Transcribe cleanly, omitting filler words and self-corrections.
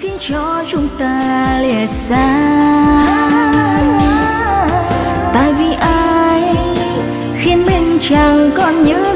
khiến cho chúng ta lìa xa. Tại vì ai khiến mình chẳng còn nhớ